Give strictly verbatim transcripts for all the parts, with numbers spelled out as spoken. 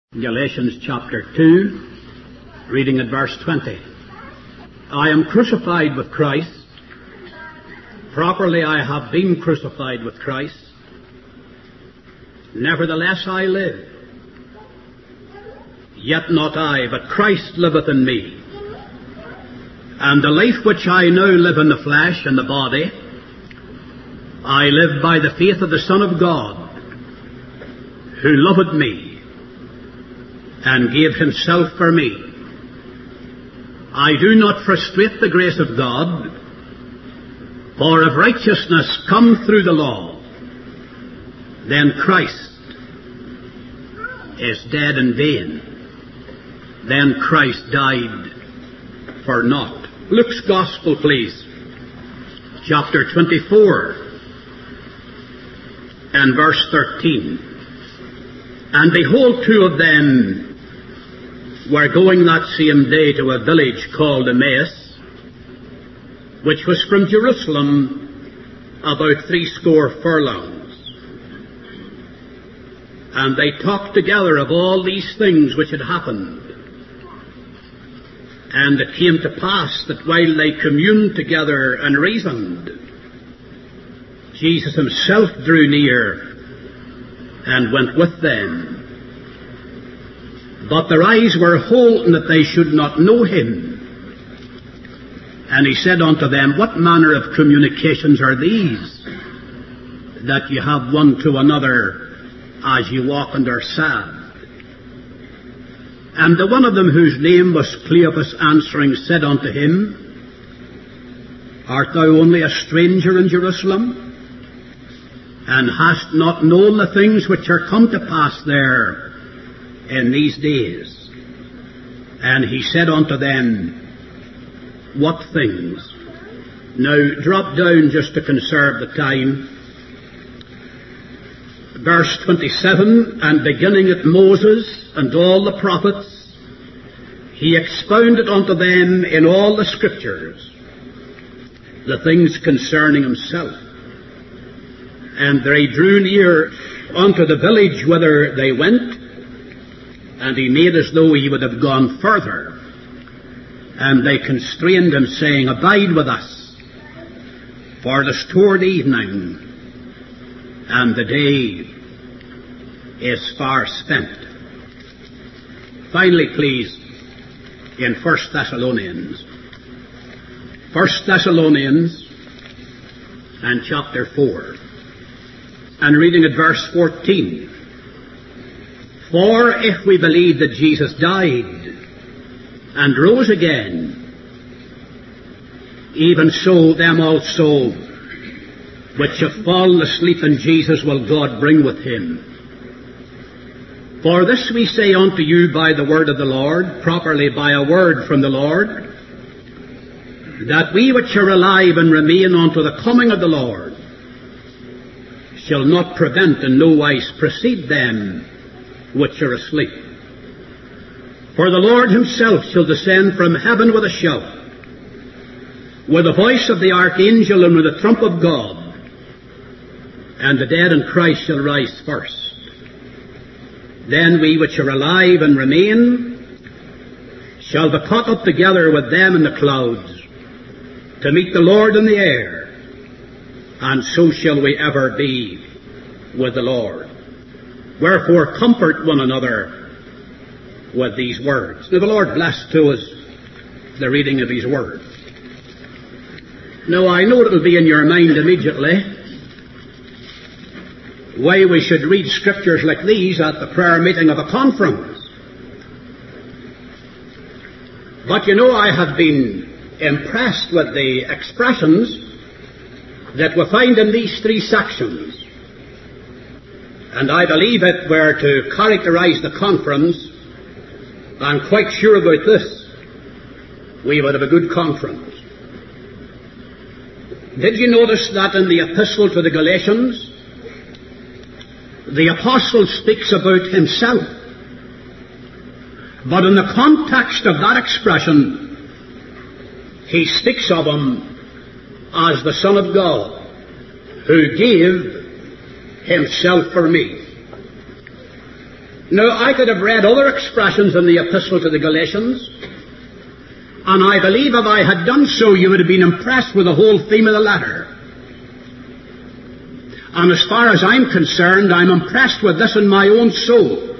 Galatians chapter two, reading at verse twenty. I am crucified with Christ. Properly I have been crucified with Christ. Nevertheless I live. Yet not I, but Christ liveth in me. And the life which I now live in the flesh and the body, I live by the faith of the Son of God, who loved me and gave himself for me. I do not frustrate the grace of God, for if righteousness come through the law, then Christ is dead in vain. Then Christ died for naught. Luke's Gospel, please. Chapter twenty-four and verse thirteen. And behold, two of them were going that same day to a village called Emmaus, which was from Jerusalem about threescore furlongs. And they talked together of all these things which had happened. And it came to pass that while they communed together and reasoned, Jesus himself drew near and went with them. But their eyes were holden that they should not know him. And he said unto them, What manner of communications are these, that ye have one to another as ye walk and are sad? And the one of them, whose name was Cleopas, answering, said unto him, Art thou only a stranger in Jerusalem, and hast not known the things which are come to pass there in these days? And he said unto them, What things? Now drop down just to conserve the time. Verse twenty-seven, and beginning at Moses and all the prophets, he expounded unto them in all the scriptures the things concerning himself. And they drew near unto the village whither they went, and he made as though he would have gone further. And they constrained him, saying, Abide with us, for it is toward evening, and the day is far spent. Finally, please, in First Thessalonians. First Thessalonians and chapter four. And reading at verse fourteen. For if we believe that Jesus died and rose again, even so them also which have fallen asleep in Jesus will God bring with him. For this we say unto you by the word of the Lord, properly by a word from the Lord, that we which are alive and remain unto the coming of the Lord shall not prevent in no wise precede them which are asleep. For the Lord himself shall descend from heaven with a shout, with the voice of the archangel, and with the trump of God, and the dead in Christ shall rise first. Then we which are alive and remain shall be caught up together with them in the clouds, to meet the Lord in the air, and so shall we ever be with the Lord. Wherefore comfort one another with these words. Now the Lord bless to us the reading of his word. Now I know it will be in your mind immediately why we should read scriptures like these at the prayer meeting of a conference. But you know, I have been impressed with the expressions that we find in these three sections. And I believe it were to characterize the conference, I'm quite sure about this, we would have a good conference. Did you notice that in the epistle to the Galatians, the apostle speaks about himself, but in the context of that expression, he speaks of him as the Son of God, who gave himself for me. Now, I could have read other expressions in the epistle to the Galatians, and I believe if I had done so, you would have been impressed with the whole theme of the letter. And as far as I'm concerned, I'm impressed with this in my own soul.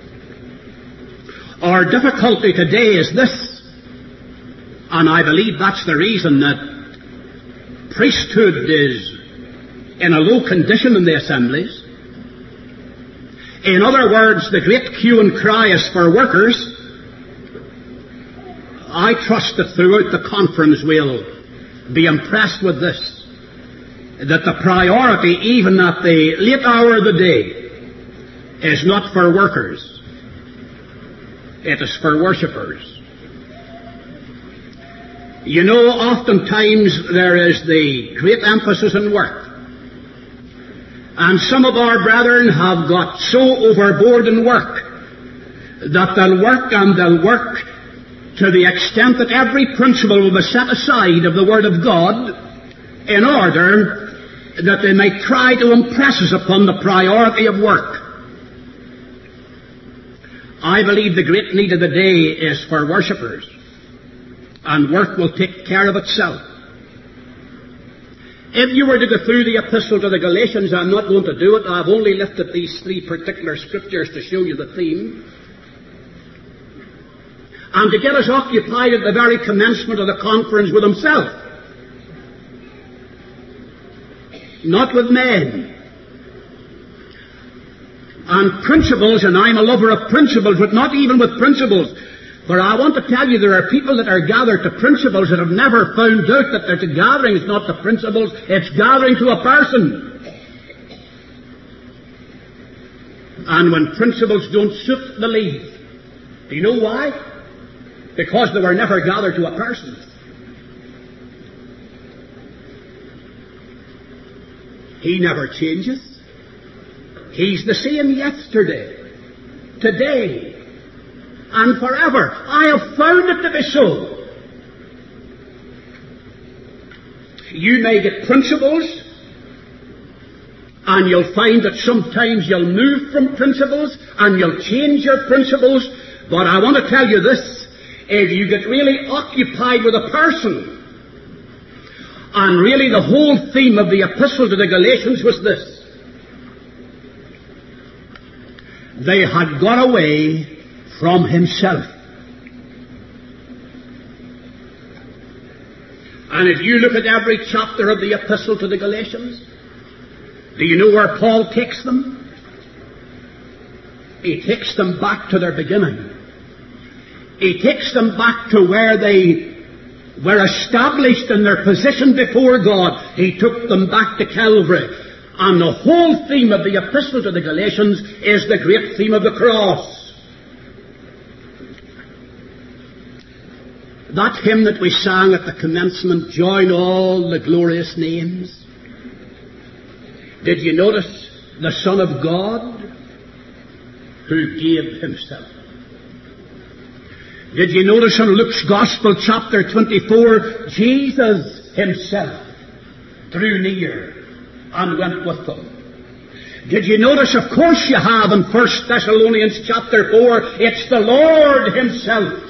Our difficulty today is this, and I believe that's the reason that priesthood is in a low condition in the assemblies. In other words, the great hue and cry is for workers. I trust that throughout the conference we'll be impressed with this, that the priority, even at the late hour of the day, is not for workers. It is for worshippers. You know, oftentimes there is the great emphasis on work. And some of our brethren have got so overboard in work that they'll work and they'll work to the extent that every principle will be set aside of the Word of God in order that they may try to impress us upon the priority of work. I believe the great need of the day is for worshippers, and work will take care of itself. If you were to go through the epistle to the Galatians, I'm not going to do it. I've only lifted these three particular scriptures to show you the theme. And to get us occupied at the very commencement of the conference with himself. Not with men. And principles, and I'm a lover of principles, but not even with principles. For I want to tell you, there are people that are gathered to principles that have never found out that there's a gathering. It's not the principles, it's gathering to a person. And when principles don't suit, they leave. Do you know why? Because they were never gathered to a person. He never changes. He's the same yesterday, today, and forever. I have found it to be so. You may get principles, and you'll find that sometimes you'll move from principles, and you'll change your principles, but I want to tell you this, if you get really occupied with a person, and really the whole theme of the epistle to the Galatians was this, they had got away from himself. And if you look at every chapter of the epistle to the Galatians, do you know where Paul takes them? He takes them back to their beginning. He takes them back to where they were established in their position before God. He took them back to Calvary. And the whole theme of the epistle to the Galatians is the great theme of the cross. That hymn that we sang at the commencement, Join All the Glorious Names. Did you notice the Son of God who gave himself? Did you notice in Luke's Gospel, chapter twenty-four, Jesus himself drew near and went with them? Did you notice, of course you have, in First Thessalonians chapter four, it's the Lord himself,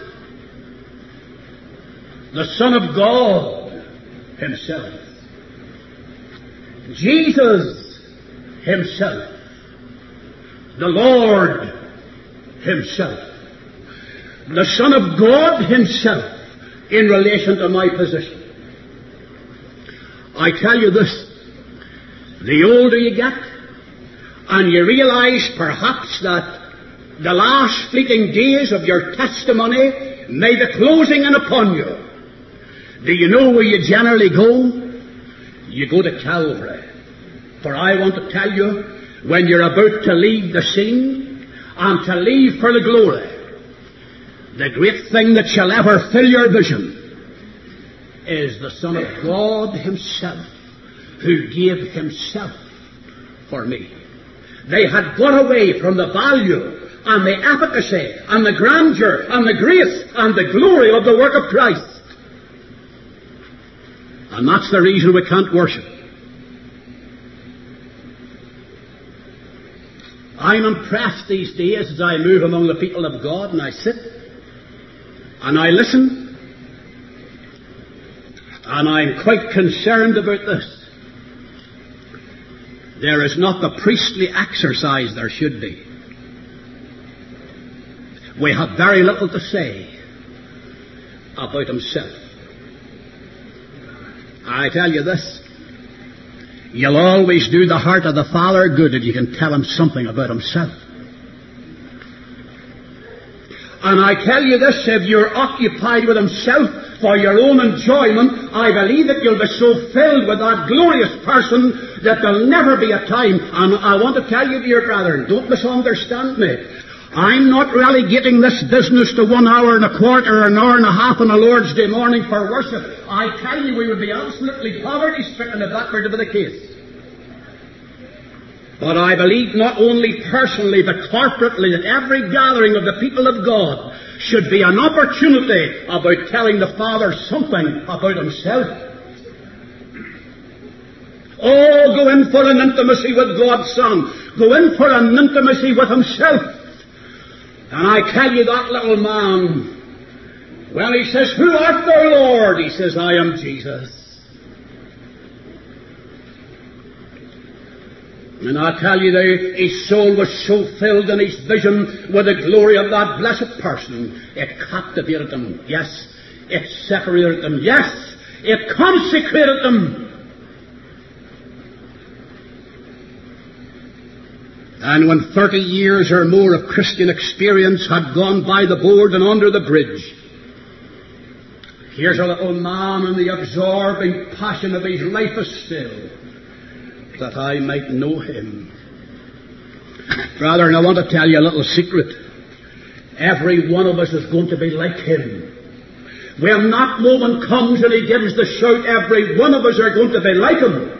the Son of God himself, Jesus himself, the Lord himself, the Son of God himself in relation to my position. I tell you this, the older you get, and you realize perhaps that the last fleeting days of your testimony may be closing in upon you, do you know where you generally go? You go to Calvary. For I want to tell you, when you're about to leave the scene and to leave for the glory, the great thing that shall ever fill your vision is the Son of God himself, who gave himself for me. They had got away from the value and the efficacy and the grandeur and the grace and the glory of the work of Christ. And that's the reason we can't worship. I'm impressed these days as I move among the people of God and I sit and I listen, and I'm quite concerned about this. There is not the priestly exercise there should be. We have very little to say about himself. I tell you this, you'll always do the heart of the Father good if you can tell him something about himself. And I tell you this, if you're occupied with himself for your own enjoyment, I believe that you'll be so filled with that glorious person that there'll never be a time. And I want to tell you, dear brethren, don't misunderstand me. I'm not relegating this business to one hour and a quarter or an hour and a half on a Lord's Day morning for worship. I tell you, we would be absolutely poverty-stricken if that were to be the case. But I believe not only personally but corporately that every gathering of the people of God should be an opportunity about telling the Father something about himself. Oh, go in for an intimacy with God's Son. Go in for an intimacy with himself. And I tell you, that little man, well, he says, "Who art thou, Lord?" He says, "I am Jesus." And I tell you, the, his soul was so filled in his vision with the glory of that blessed person, it captivated him. Yes, it separated him. Yes, it consecrated him. And when thirty years or more of Christian experience had gone by the board and under the bridge, here's a little man in the absorbing passion of his life is still, that I might know him. Brethren, I want to tell you a little secret. Every one of us is going to be like him. When that moment comes and he gives the shout, every one of us are going to be like him.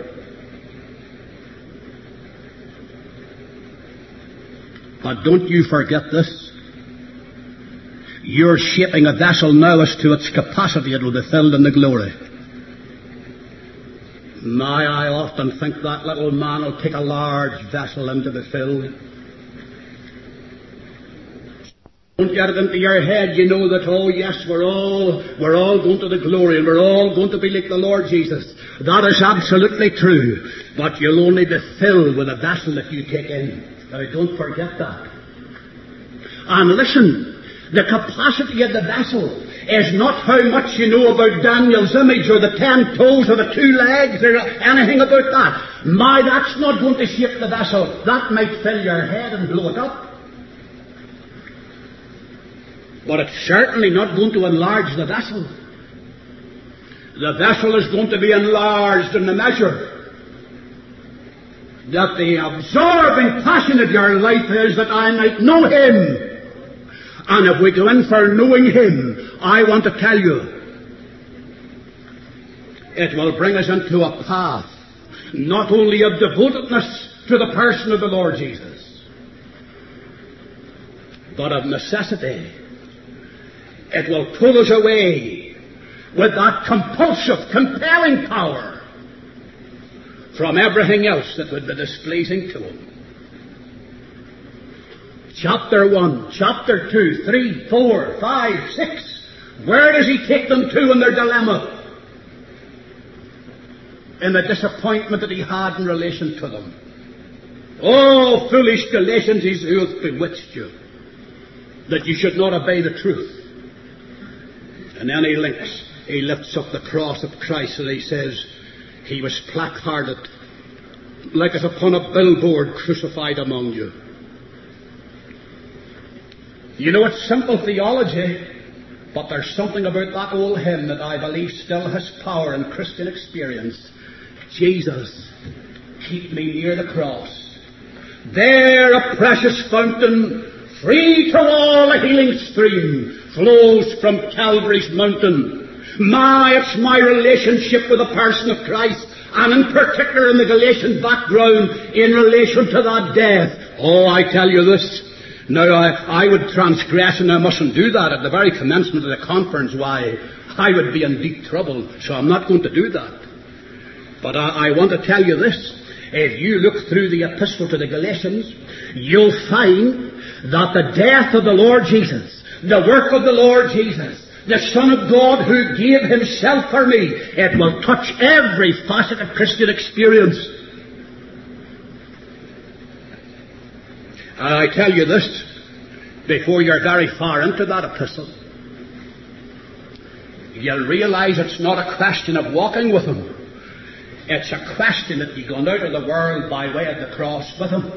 But don't you forget this. You're shaping a vessel now as to its capacity. It will be filled in the glory. My, I often think that little man will take a large vessel in to be filled. Don't get it into your head, you know that, oh yes, we're all, we're all going to the glory and we're all going to be like the Lord Jesus. That is absolutely true. But you'll only be filled with a vessel that you take in. Now don't forget that. And listen, the capacity of the vessel is not how much you know about Daniel's image or the ten toes or the two legs or anything about that. My, that's not going to shape the vessel. That might fill your head and blow it up. But it's certainly not going to enlarge the vessel. The vessel is going to be enlarged in the measure that the absorbing passion of your life is that I might know him. And if we go in for knowing him, I want to tell you, it will bring us into a path not only of devotedness to the person of the Lord Jesus, but of necessity. It will pull us away with that compulsive, compelling power from everything else that would be displeasing to him. Chapter one, chapter two, three, four, five, six. Where does he take them to in their dilemma? In the disappointment that he had in relation to them. Oh, foolish Galatians, who hath bewitched you, that you should not obey the truth. And then he links, he lifts up the cross of Christ and he says, he was placarded like as upon a billboard crucified among you. You know, it's simple theology, but there's something about that old hymn that I believe still has power in Christian experience. Jesus, keep me near the cross. There a precious fountain, free to all a healing stream, flows from Calvary's mountain. My, it's my relationship with the person of Christ, and in particular in the Galatian background, in relation to that death. Oh, I tell you this. Now, I, I would transgress, and I mustn't do that at the very commencement of the conference. Why, I would be in deep trouble, so I'm not going to do that. But I, I want to tell you this. if you look through the epistle to the Galatians, you'll find that the death of the Lord Jesus, the work of the Lord Jesus, the Son of God who gave himself for me, it will touch every facet of Christian experience. And I tell you this, before you're very far into that epistle, you'll realize it's not a question of walking with him. It's a question that you've gone out of the world by way of the cross with him.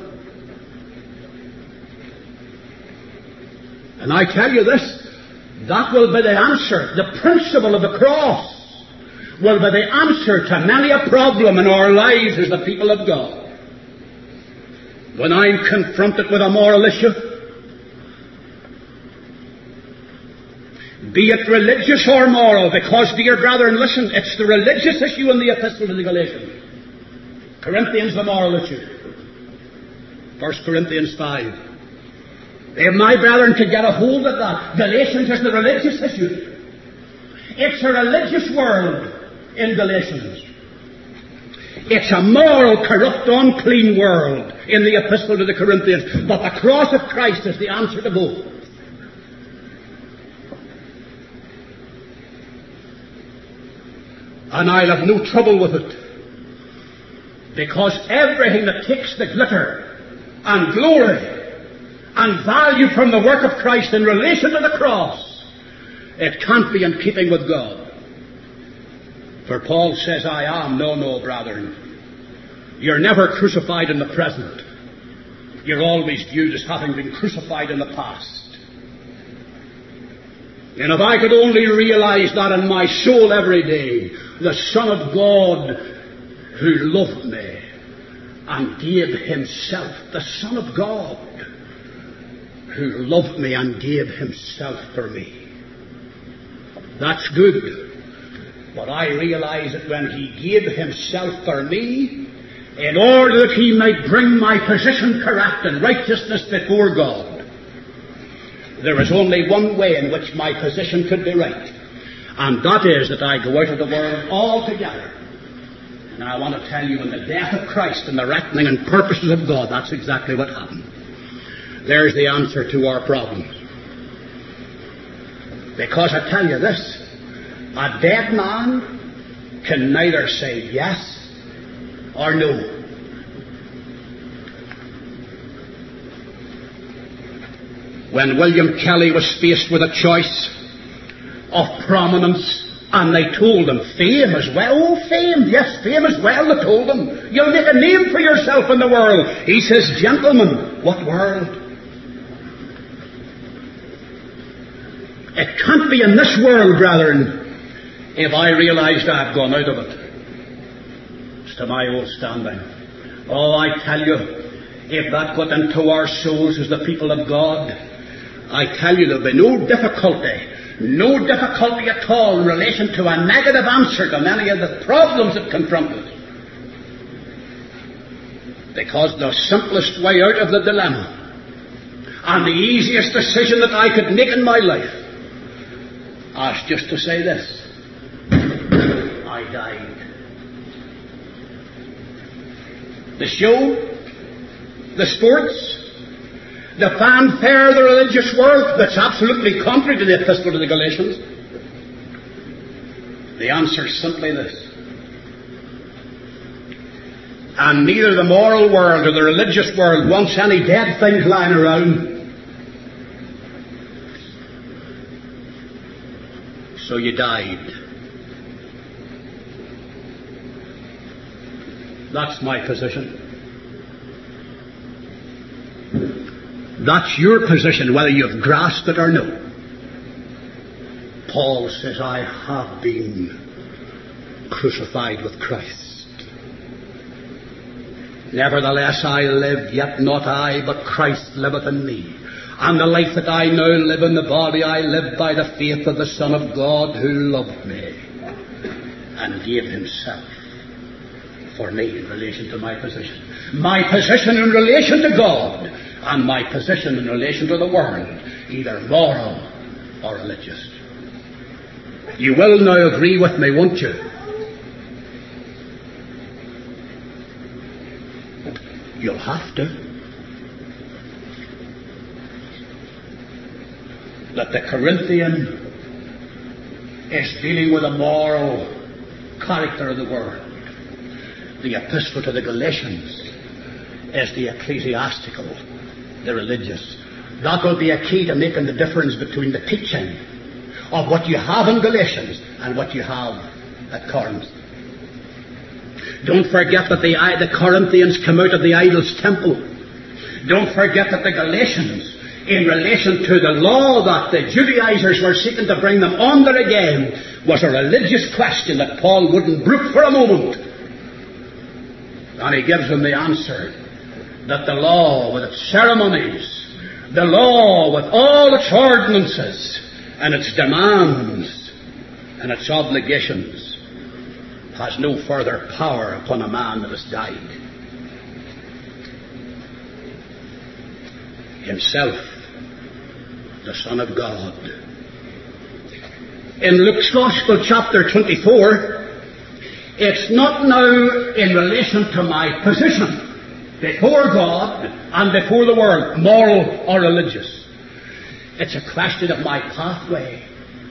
And I tell you this, that will be the answer. The principle of the cross will be the answer to many a problem in our lives as the people of God. When I'm confronted with a moral issue, be it religious or moral, because, dear brethren, listen, it's the religious issue in the epistle to the Galatians. Corinthians, the moral issue. First Corinthians five. If my brethren could get a hold of that, Galatians is the religious issue. It's a religious world in Galatians. It's a moral, corrupt, unclean world in the epistle to the Corinthians. But the cross of Christ is the answer to both. And I'll have no trouble with it, because everything that takes the glitter and glory and value from the work of Christ in relation to the cross, it can't be in keeping with God. For Paul says, I am. No, no, brethren. You're never crucified in the present. You're always viewed as having been crucified in the past. And if I could only realize that in my soul every day, the Son of God who loved me and gave himself, the Son of God who loved me and gave himself for me. That's good. But I realize that when he gave himself for me, in order that he might bring my position correct in righteousness before God, there is only one way in which my position could be right. And that is that I go out of the world altogether. And I want to tell you, in the death of Christ and the reckoning and purposes of God, that's exactly what happened. There's the answer to our problems. Because I tell you this, a dead man can neither say yes or no. When William Kelly was faced with a choice of prominence, and they told him, fame as well, oh, fame, yes, fame as well, they told him, you'll make a name for yourself in the world. He says, gentlemen, what world? It can't be in this world, brethren, if I realized I've gone out of it. It's to my old standing. Oh, I tell you, if that got into our souls as the people of God, I tell you there'll be no difficulty, no difficulty at all in relation to a negative answer to many of the problems that confront us. Because the simplest way out of the dilemma, and the easiest decision that I could make in my life, is just to say this: I died. The show, the sports, the fanfare of the religious world, that's absolutely contrary to the epistle to the Galatians. The answer is simply this: and neither the moral world or the religious world wants any dead things lying around. So you died. That's my position. That's your position, whether you've grasped it or no. Paul says, I have been crucified with Christ. Nevertheless I live, yet not I, but Christ liveth in me. And the life that I now live in the body, I live by the faith of the Son of God who loved me and gave himself for me in relation to my position. My position in relation to God, and my position in relation to the world, either moral or religious. You will now agree with me, won't you? You'll have to. That the Corinthian is dealing with the moral character of the world. The epistle to the Galatians is the ecclesiastical, the religious. That will be a key to making the difference between the teaching of what you have in Galatians and what you have at Corinth. Don't forget that the, the Corinthians come out of the idol's temple. Don't forget that the Galatians, in relation to the law that the Judaizers were seeking to bring them under again, was a religious question that Paul wouldn't brook for a moment. And he gives them the answer that the law with its ceremonies, the law with all its ordinances and its demands and its obligations, has no further power upon a man that has died. Himself, the Son of God. In Luke's Gospel, chapter twenty-four, it's not now in relation to my position before God and before the world, moral or religious. It's a question of my pathway.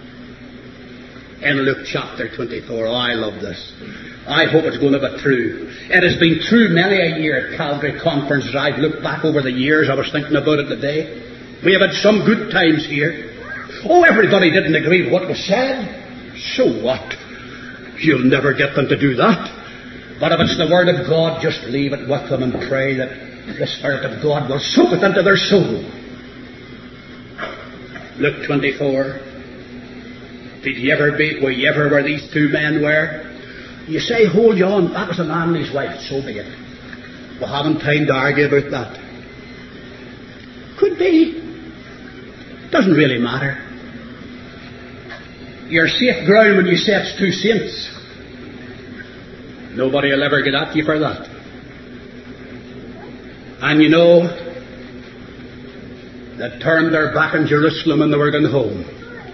In Luke chapter twenty-four, oh, I love this. I hope it's going to be true. It has been true many a year at Calvary conferences. I've looked back over the years. I was thinking about it today. We have had some good times here. Oh, everybody didn't agree with what was said. So what? You'll never get them to do that. But if it's the Word of God, just leave it with them and pray that the Spirit of God will soak it into their soul. Luke twenty-four. Did you ever be, were you ever where these two men were? You say, hold on, that was a man and his wife. So be it. We haven't time to argue about that. Could be. Doesn't really matter. You're safe ground when you say it's two saints. Nobody will ever get at you for that. And you know, they turned their back on Jerusalem and they were going home.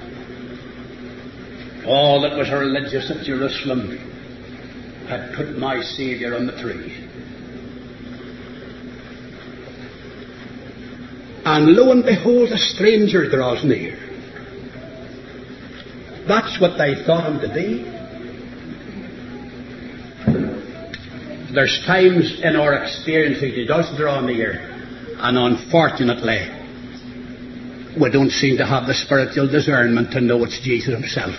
All that was religious at Jerusalem had put my Saviour on the tree. And lo and behold, a stranger draws near. That's what they thought him to be. There's times in our experience that he does draw near, and unfortunately, we don't seem to have the spiritual discernment to know it's Jesus himself.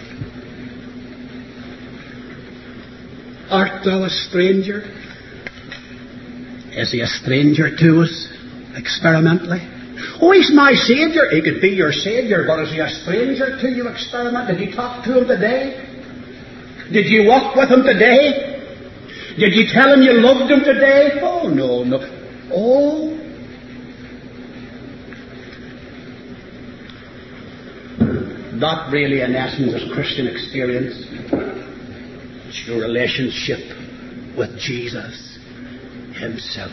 Art thou a stranger? Is he a stranger to us, experimentally? Oh, he's my Saviour. He could be your Saviour, but is he a stranger to you, experimentally? Did you talk to him today? Did you walk with him today? Did you tell him you loved him today? Oh, no, no. Oh. That really, in essence, is Christian experience. It's your relationship with Jesus himself.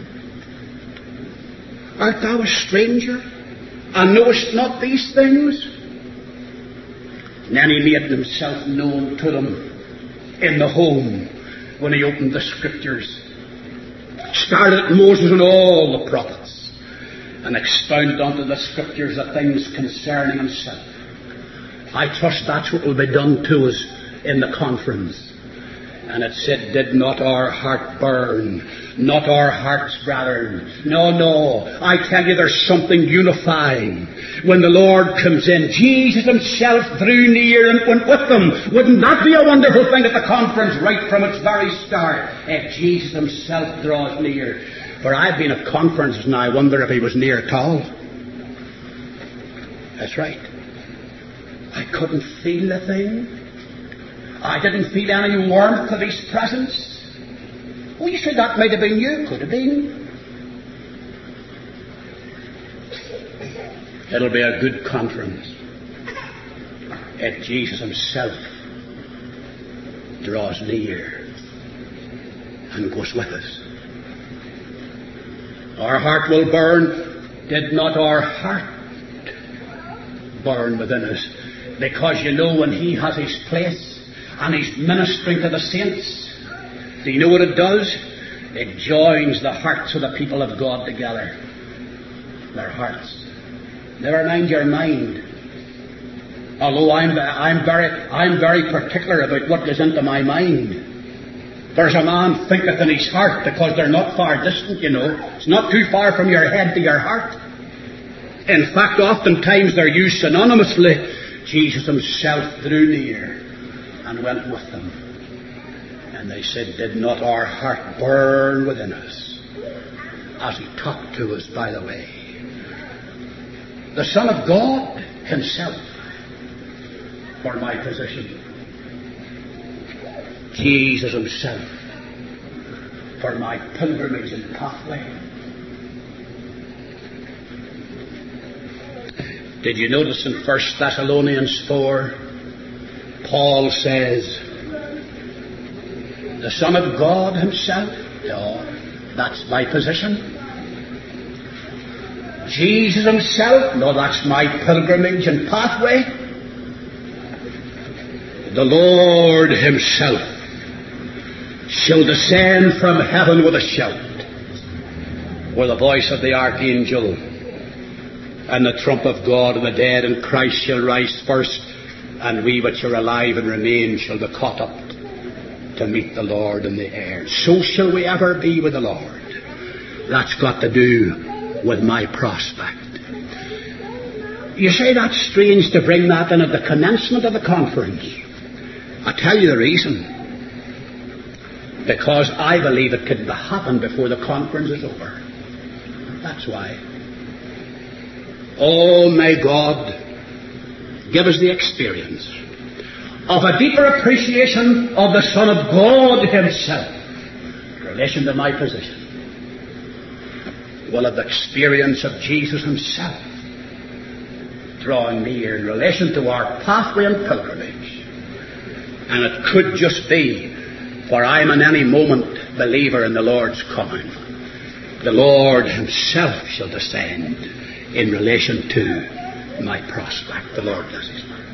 Art thou a stranger, and knowest not these things? And then he made himself known to them in the home when he opened the Scriptures. Started at Moses and all the prophets, and expounded unto the Scriptures the things concerning himself. I trust that's what will be done to us in the conference. And it said, did not our heart burn? Not our hearts, brethren. No, no. I tell you, there's something unifying. When the Lord comes in, Jesus himself drew near and went with them. Wouldn't that be a wonderful thing at the conference right from its very start? If Jesus himself draws near. For I've been at conferences and I wonder if he was near at all. That's right. I couldn't feel the thing. I didn't feel any warmth of his presence. Oh, you said that might have been you. Could have been. It'll be a good conference if Jesus himself draws near and goes with us. Our heart will burn. Did not our heart burn within us? Because you know, when he has his place and he's ministering to the saints, do you know what it does? It joins the hearts of the people of God together. Their hearts. Never mind your mind. Although I'm, I'm, very, I'm very particular about what goes into my mind. There's a man thinketh in his heart, because they're not far distant, you know. It's not too far from your head to your heart. In fact, oftentimes they're used synonymously. Jesus himself drew near and went with them. And they said, did not our heart burn within us as he talked to us by the way? The Son of God himself for my position. Jesus himself for my pilgrimage and pathway. Did you notice in First Thessalonians four, Paul says, the Son of God himself? No, that's my position. Jesus himself? No, that's my pilgrimage and pathway. The Lord himself shall descend from heaven with a shout, with the voice of the archangel, and the trump of God, and the dead in Christ shall rise first, and we which are alive and remain shall be caught up to meet the Lord in the air. So shall we ever be with the Lord. That's got to do with my prospect. You say that's strange to bring that in at the commencement of the conference. I'll tell you the reason. Because I believe it could happen before the conference is over. That's why. Oh, may God give us the experience of a deeper appreciation of the Son of God himself in relation to my position. We'll have the experience of Jesus himself drawing near in relation to our pathway and pilgrimage. And it could just be, for I am in any moment believer in the Lord's coming, the Lord himself shall descend in relation to my prospect. The Lord bless us.